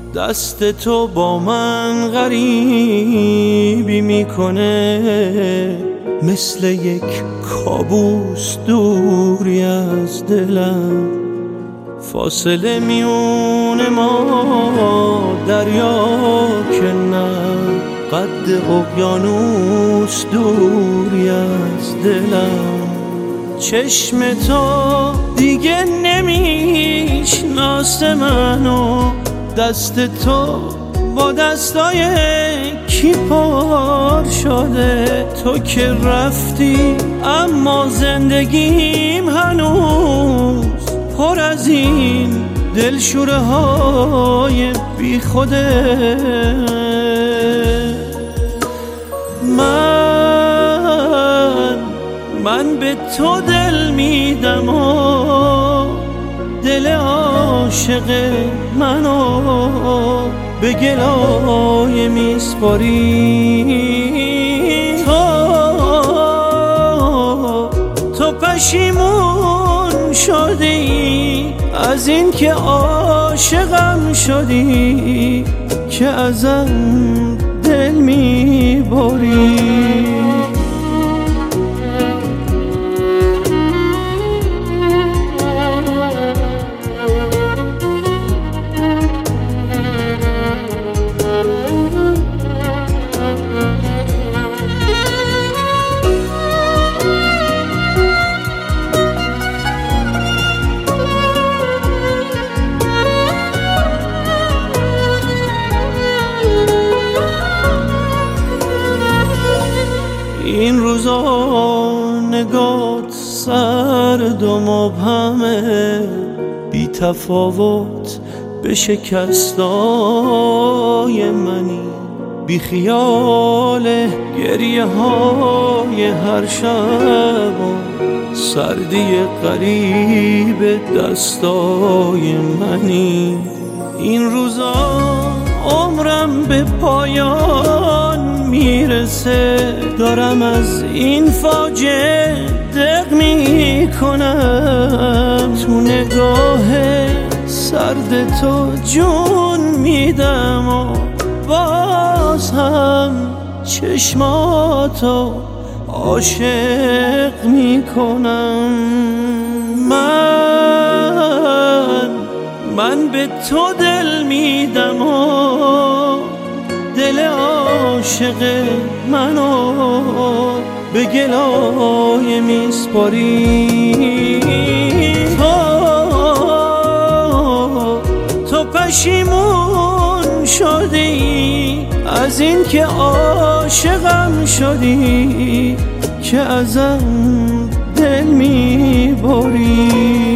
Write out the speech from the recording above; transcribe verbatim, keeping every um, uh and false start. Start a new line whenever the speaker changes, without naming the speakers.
دست تو با من غریبی میکنه، مثل یک کابوس دوری از دلم. فاصله میون ما دریا که نه، قد اقیانوس دوری از دلم. چشم تو دیگه نمیشناسه منو، دست تو با دستای کی پر شده. تو که رفتی اما زندگیم هنوز پر از این دلشوره های بی خوده. من من به تو دل میدم و دل عاشق منو به گلایه میسپاری. تو تو پشیمون شدی از این که عاشقم شدی، که ازم دل میبری. این روزا نگات سرد و مبهمه، بی تفاوت به شکستای منی، بی خیال گریه های هر شب و سردی قریب دستای منی. این روزا عمرم به پایان میرسه، دارم از این فاجعه دق میکنم. تو نگاه سرد تو جون میدم و باز هم چشماتو عاشق میکنم. من من به تو دل میدم و دل عاشق منو به گلایه میسپاری. تو تو پشیمون شدی از این که عاشقم شدی، که ازم دل میبری.